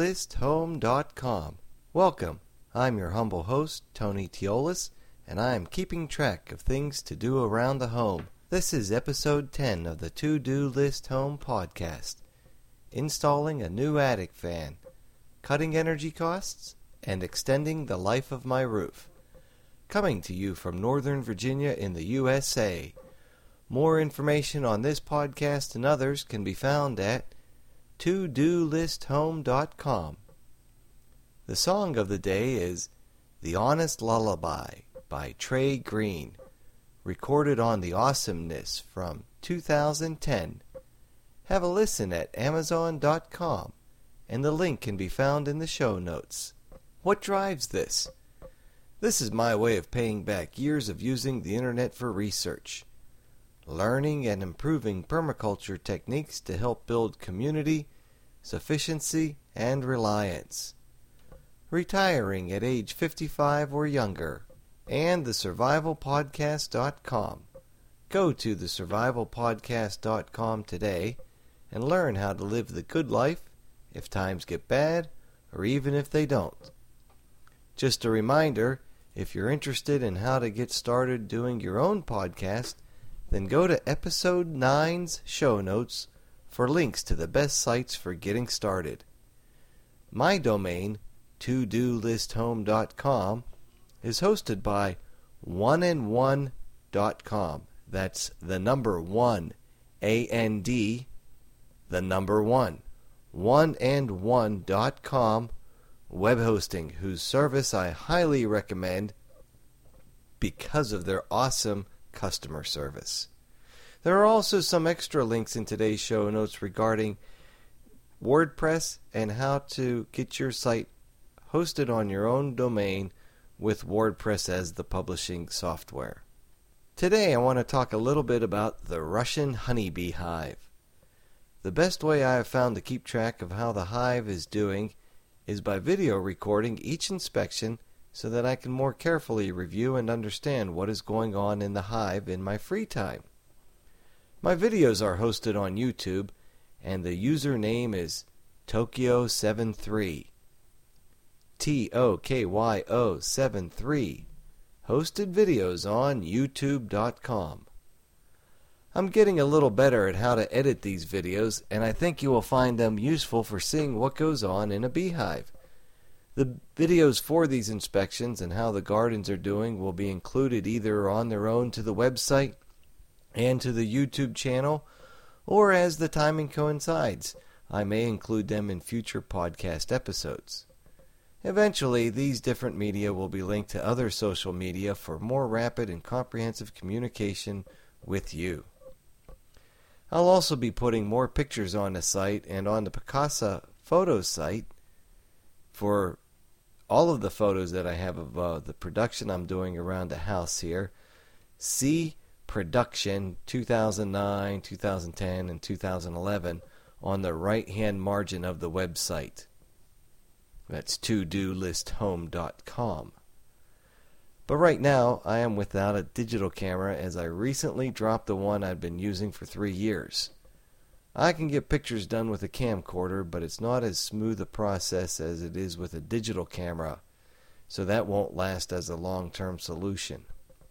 TodoListHome.com. Welcome. I'm your humble host, Tony Teolis, and I am keeping track of things to do around the home. This is episode 10 of the To-Do List Home podcast. Installing a new attic fan, cutting energy costs, and extending the life of my roof. Coming to you from Northern Virginia in the USA. More information on this podcast and others can be found at ToDoListHome.com. The song of the day is The Honest Lullaby by Trey Green, recorded on The Awesomeness from 2010. Have a listen at Amazon.com, and the link can be found in the show notes. What drives this? This is my way of paying back years of using the internet for research, learning and improving permaculture techniques to help build community, sufficiency, and reliance. Retiring at age 55 or younger, and thesurvivalpodcast.com. Go to thesurvivalpodcast.com today and learn how to live the good life if times get bad or even if they don't. Just a reminder, if you're interested in how to get started doing your own podcast, then go to episode 9's show notes for links to the best sites for getting started. My domain, ToDoListHome.com, is hosted by oneand1.com. That's the number 1, A-N-D, the number 1, oneand1.com web hosting, whose service I highly recommend because of their awesome customer service. There are also some extra links in today's show notes regarding WordPress and how to get your site hosted on your own domain with WordPress as the publishing software. Today I want to talk a little bit about the Russian honeybee hive. The best way I have found to keep track of how the hive is doing is by video recording each inspection so that I can more carefully review and understand what is going on in the hive in my free time. My videos are hosted on YouTube, and the username is Tokyo73. Tokyo73. Hosted videos on YouTube.com. I'm getting a little better at how to edit these videos, and I think you will find them useful for seeing what goes on in a beehive. The videos for these inspections and how the gardens are doing will be included either on their own to the website and to the YouTube channel, or as the timing coincides, I may include them in future podcast episodes. Eventually, these different media will be linked to other social media for more rapid and comprehensive communication with you. I'll also be putting more pictures on the site and on the Picasa Photos site for all of the photos that I have of the production I'm doing around the house here. See Production 2009, 2010, and 2011 on the right-hand margin of the website. That's ToDoListHome.com. But right now, I am without a digital camera as I recently dropped the one I've been using for 3 years. I can get pictures done with a camcorder, but it's not as smooth a process as it is with a digital camera, so that won't last as a long-term solution.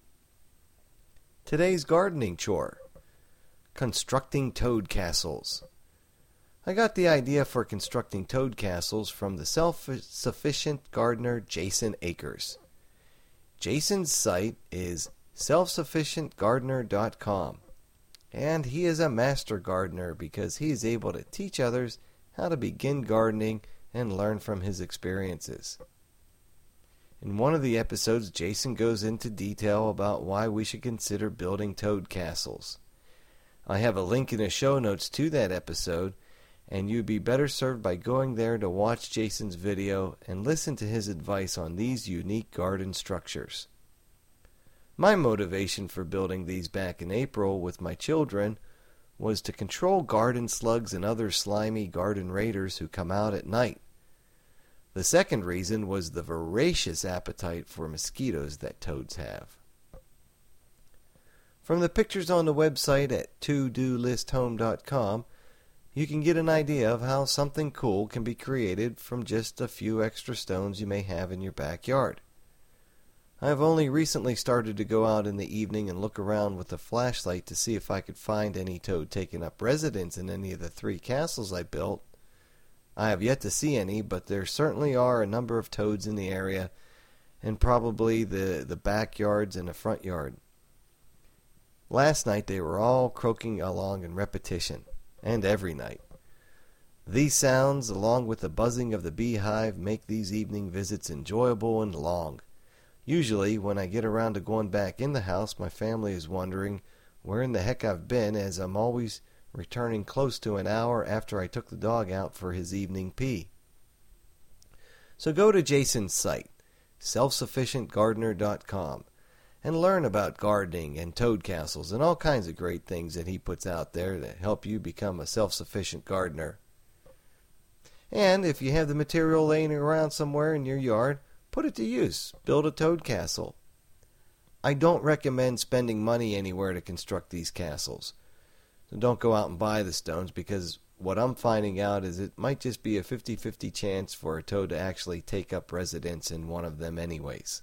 Today's gardening chore: constructing toad castles. I got the idea for constructing toad castles from the self-sufficient gardener Jason Akers. Jason's site is selfsufficientgardener.com, and he is a master gardener because he is able to teach others how to begin gardening and learn from his experiences. In one of the episodes, Jason goes into detail about why we should consider building toad castles. I have a link in the show notes to that episode, and you'd be better served by going there to watch Jason's video and listen to his advice on these unique garden structures. My motivation for building these back in April with my children was to control garden slugs and other slimy garden raiders who come out at night. The second reason was the voracious appetite for mosquitoes that toads have. From the pictures on the website at ToDoListHome.com, you can get an idea of how something cool can be created from just a few extra stones you may have in your backyard. I have only recently started to go out in the evening and look around with a flashlight to see if I could find any toad taking up residence in any of the 3 castles I built. I have yet to see any, but there certainly are a number of toads in the area, and probably the backyards and the front yard. Last night they were all croaking along in repetition, and every night. These sounds, along with the buzzing of the beehive, make these evening visits enjoyable and long. Usually, when I get around to going back in the house, my family is wondering where in the heck I've been, as I'm always returning close to an hour after I took the dog out for his evening pee. So go to Jason's site, selfsufficientgardener.com, and learn about gardening and toad castles and all kinds of great things that he puts out there that help you become a self-sufficient gardener. And if you have the material laying around somewhere in your yard, put it to use. Build a toad castle. I don't recommend spending money anywhere to construct these castles. So don't go out and buy the stones, because what I'm finding out is it might just be a 50-50 chance for a toad to actually take up residence in one of them anyways.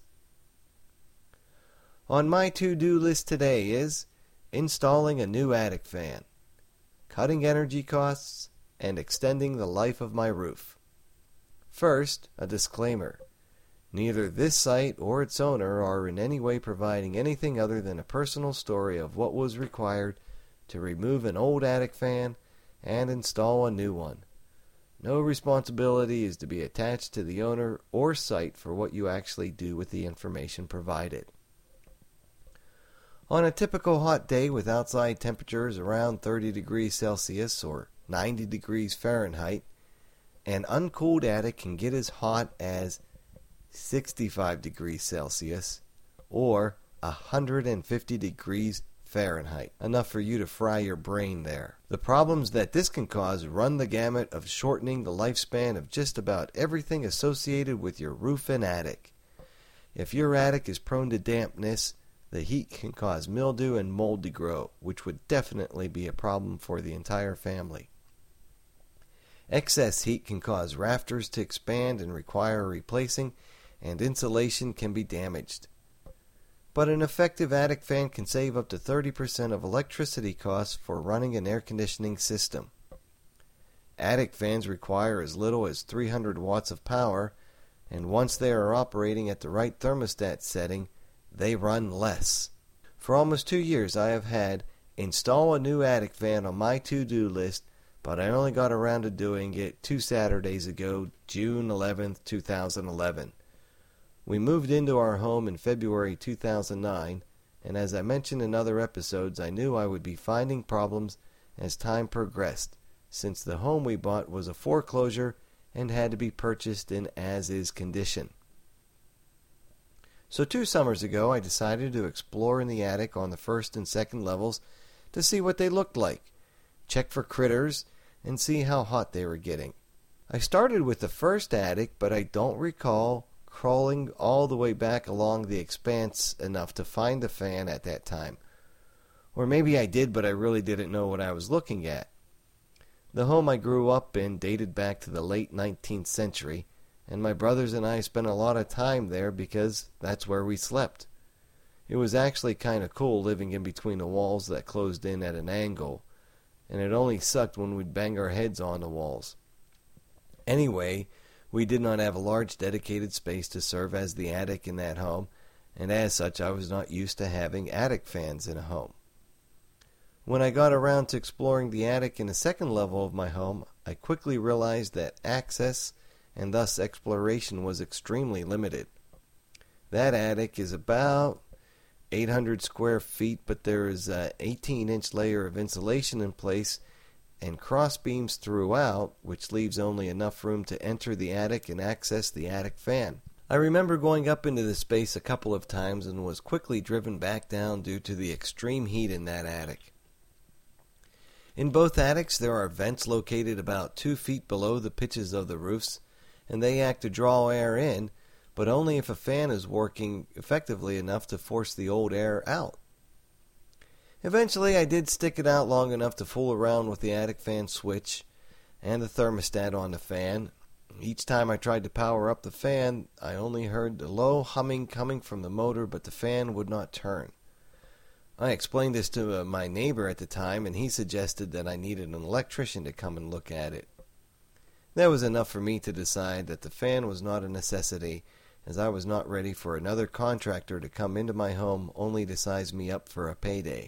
On my to-do list today is installing a new attic fan, cutting energy costs, and extending the life of my roof. First, a disclaimer. Neither this site or its owner are in any way providing anything other than a personal story of what was required to remove an old attic fan and install a new one. No responsibility is to be attached to the owner or site for what you actually do with the information provided. On a typical hot day with outside temperatures around 30 degrees Celsius or 90 degrees Fahrenheit, an uncooled attic can get as hot as 65 degrees Celsius or 150 degrees Fahrenheit, enough for you to fry your brain there. The problems that this can cause run the gamut of shortening the lifespan of just about everything associated with your roof and attic. If your attic is prone to dampness, the heat can cause mildew and mold to grow, which would definitely be a problem for the entire family. Excess heat can cause rafters to expand and require replacing, and insulation can be damaged. But an effective attic fan can save up to 30% of electricity costs for running an air conditioning system. Attic fans require as little as 300 watts of power, and once they are operating at the right thermostat setting, they run less. For almost 2 years I have had install a new attic fan on my to-do list, but I only got around to doing it 2 Saturdays ago, June 11th, 2011. We moved into our home in February 2009, and as I mentioned in other episodes, I knew I would be finding problems as time progressed, since the home we bought was a foreclosure and had to be purchased in as-is condition. So 2 summers ago, I decided to explore in the attic on the first and second levels to see what they looked like, check for critters, and see how hot they were getting. I started with the first attic, but I don't recall crawling all the way back along the expanse enough to find the fan at that time. Or maybe I did, but I really didn't know what I was looking at. The home I grew up in dated back to the late 19th century, and my brothers and I spent a lot of time there because that's where we slept. It was actually kind of cool living in between the walls that closed in at an angle, and it only sucked when we'd bang our heads on the walls. Anyway, we did not have a large dedicated space to serve as the attic in that home, and as such I was not used to having attic fans in a home. When I got around to exploring the attic in the second level of my home, I quickly realized that access and thus exploration was extremely limited. That attic is about 800 square feet, but there is an 18-inch layer of insulation in place and cross beams throughout, which leaves only enough room to enter the attic and access the attic fan. I remember going up into the space a couple of times and was quickly driven back down due to the extreme heat in that attic. In both attics there are vents located about 2 feet below the pitches of the roofs, and they act to draw air in, but only if a fan is working effectively enough to force the old air out. Eventually, I did stick it out long enough to fool around with the attic fan switch and the thermostat on the fan. Each time I tried to power up the fan, I only heard the low humming coming from the motor, but the fan would not turn. I explained this to my neighbor at the time, and he suggested that I needed an electrician to come and look at it. That was enough for me to decide that the fan was not a necessity, as I was not ready for another contractor to come into my home only to size me up for a payday.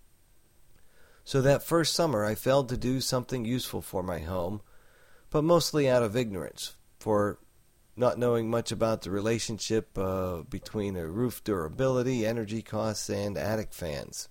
So that first summer I failed to do something useful for my home, but mostly out of ignorance, for not knowing much about the relationship between a roof durability, energy costs, and attic fans.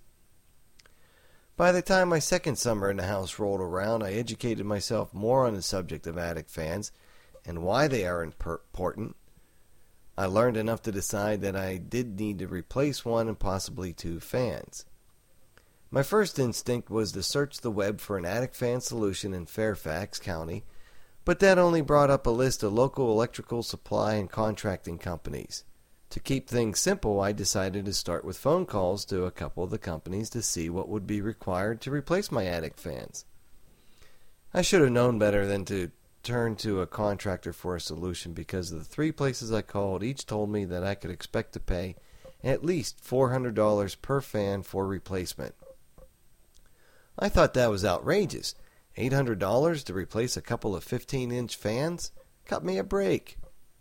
By the time my second summer in the house rolled around, I educated myself more on the subject of attic fans and why they are important. I learned enough to decide that I did need to replace one and possibly two fans. My first instinct was to search the web for an attic fan solution in Fairfax County, but that only brought up a list of local electrical supply and contracting companies. To keep things simple, I decided to start with phone calls to a couple of the companies to see what would be required to replace my attic fans. I should have known better than to turn to a contractor for a solution, because the three places I called each told me that I could expect to pay at least $400 per fan for replacement. I thought that was outrageous. $800 to replace a couple of 15-inch fans? Cut me a break.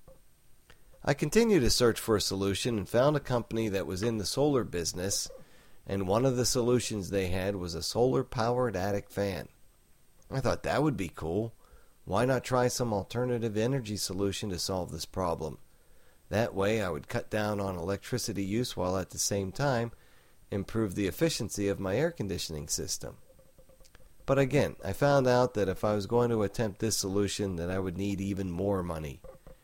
I continued to search for a solution and found a company that was in the solar business, and one of the solutions they had was a solar-powered attic fan. I thought that would be cool. Why not try some alternative energy solution to solve this problem? That way I would cut down on electricity use while at the same time improve the efficiency of my air conditioning system. But again, I found out that if I was going to attempt this solution, that I would need even more money.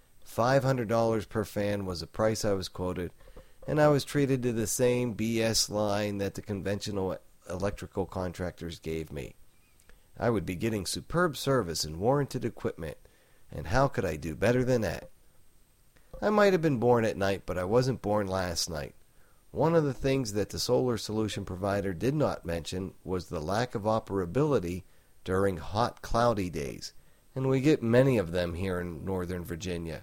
$500 per fan was the price I was quoted, and I was treated to the same BS line that the conventional electrical contractors gave me. I would be getting superb service and warranted equipment, and how could I do better than that? I might have been born at night, but I wasn't born last night. One of the things that the solar solution provider did not mention was the lack of operability during hot, cloudy days, and we get many of them here in Northern Virginia.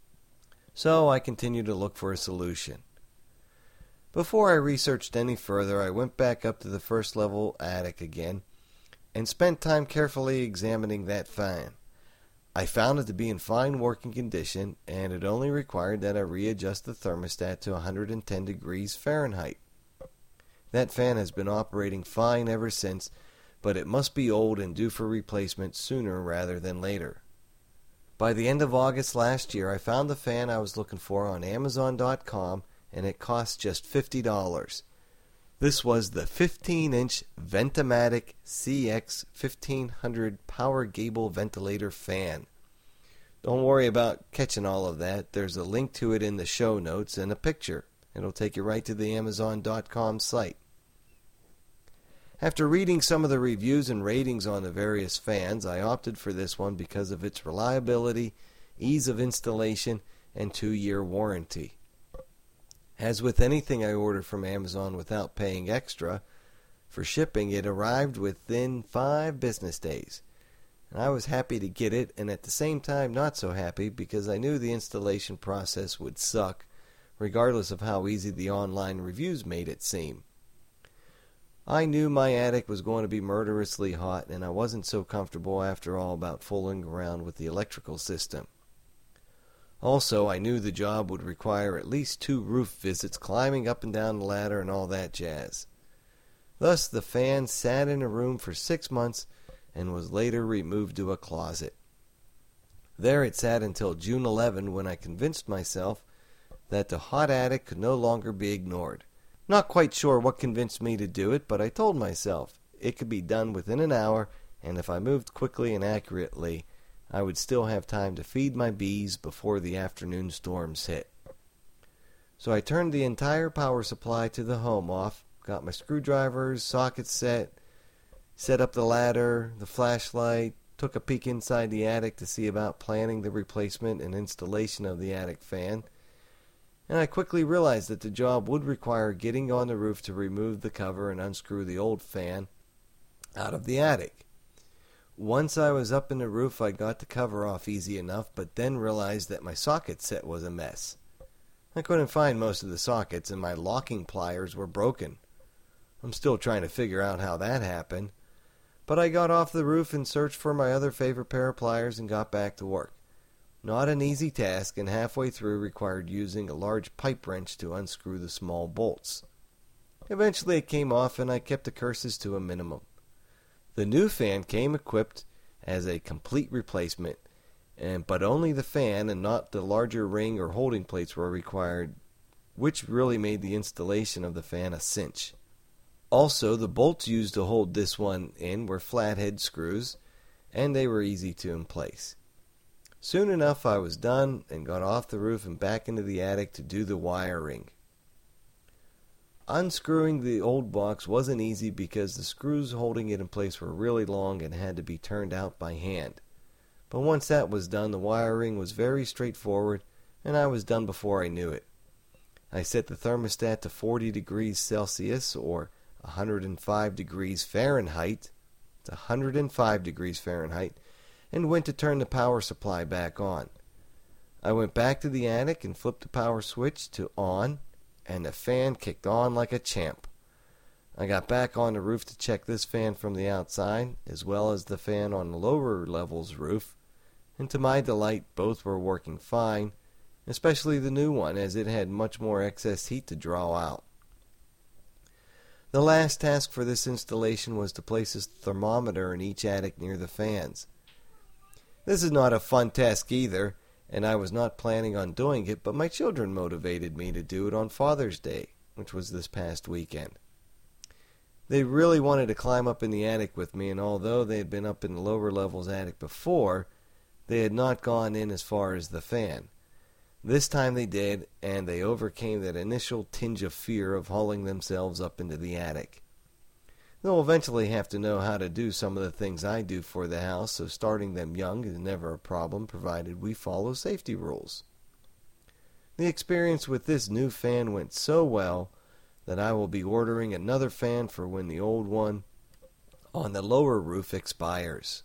So I continued to look for a solution. Before I researched any further, I went back up to the first level attic again and spent time carefully examining that fan. I found it to be in fine working condition, and it only required that I readjust the thermostat to 110 degrees Fahrenheit. That fan has been operating fine ever since, but it must be old and due for replacement sooner rather than later. By the end of August last year, I found the fan I was looking for on Amazon.com, and it cost just $50. This was the 15-inch Ventimatic CX 1500 Power Gable Ventilator Fan. Don't worry about catching all of that. There's a link to it in the show notes and a picture. It'll take you right to the Amazon.com site. After reading some of the reviews and ratings on the various fans, I opted for this one because of its reliability, ease of installation, and 2-year warranty. As with anything I ordered from Amazon without paying extra for shipping, it arrived within 5 business days. And I was happy to get it, and at the same time not so happy, because I knew the installation process would suck, regardless of how easy the online reviews made it seem. I knew my attic was going to be murderously hot, and I wasn't so comfortable after all about fooling around with the electrical system. Also, I knew the job would require at least 2 roof visits, climbing up and down the ladder and all that jazz. Thus, the fan sat in a room for 6 months and was later removed to a closet. There it sat until June 11, when I convinced myself that the hot attic could no longer be ignored. Not quite sure what convinced me to do it, but I told myself it could be done within an hour, and if I moved quickly and accurately, I would still have time to feed my bees before the afternoon storms hit. So I turned the entire power supply to the home off, got my screwdrivers, sockets set up the ladder, the flashlight, took a peek inside the attic to see about planning the replacement and installation of the attic fan, and I quickly realized that the job would require getting on the roof to remove the cover and unscrew the old fan out of the attic. Once I was up in the roof, I got the cover off easy enough, but then realized that my socket set was a mess. I couldn't find most of the sockets, and my locking pliers were broken. I'm still trying to figure out how that happened, but I got off the roof and searched for my other favorite pair of pliers and got back to work. Not an easy task, and halfway through required using a large pipe wrench to unscrew the small bolts. Eventually it came off, and I kept the curses to a minimum. The new fan came equipped as a complete replacement, but only the fan and not the larger ring or holding plates were required, which really made the installation of the fan a cinch. Also, the bolts used to hold this one in were flathead screws, and they were easy to place. Soon enough I was done and got off the roof and back into the attic to do the wiring. Unscrewing the old box wasn't easy because the screws holding it in place were really long and had to be turned out by hand. But once that was done, the wiring was very straightforward, and I was done before I knew it. I set the thermostat to 40 degrees Celsius or 105 degrees Fahrenheit. It's 105 degrees Fahrenheit, and went to turn the power supply back on. I went back to the attic and flipped the power switch to on, and the fan kicked on like a champ. I got back on the roof to check this fan from the outside, as well as the fan on the lower level's roof, and to my delight both were working fine, especially the new one, as it had much more excess heat to draw out. The last task for this installation was to place a thermometer in each attic near the fans. This is not a fun task either, and I was not planning on doing it, but my children motivated me to do it on Father's Day, which was this past weekend. They really wanted to climb up in the attic with me, and although they had been up in the lower levels attic before, they had not gone in as far as the fan. This time they did, and they overcame that initial tinge of fear of hauling themselves up into the attic. They'll eventually have to know how to do some of the things I do for the house, so starting them young is never a problem, provided we follow safety rules. The experience with this new fan went so well that I will be ordering another fan for when the old one on the lower roof expires.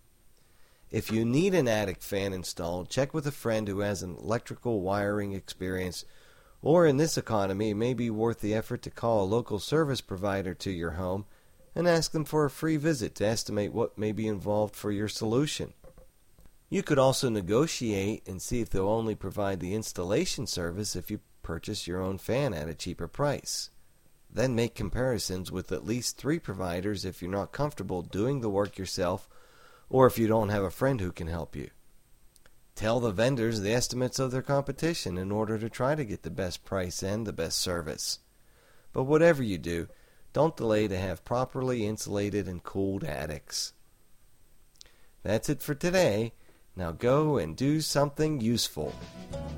If you need an attic fan installed, check with a friend who has an electrical wiring experience, or in this economy it may be worth the effort to call a local service provider to your home and ask them for a free visit to estimate what may be involved for your solution. You could also negotiate and see if they'll only provide the installation service if you purchase your own fan at a cheaper price. Then make comparisons with at least 3 providers if you're not comfortable doing the work yourself, or if you don't have a friend who can help you. Tell the vendors the estimates of their competition in order to try to get the best price and the best service. But whatever you do, don't delay to have properly insulated and cooled attics. That's it for today. Now go and do something useful.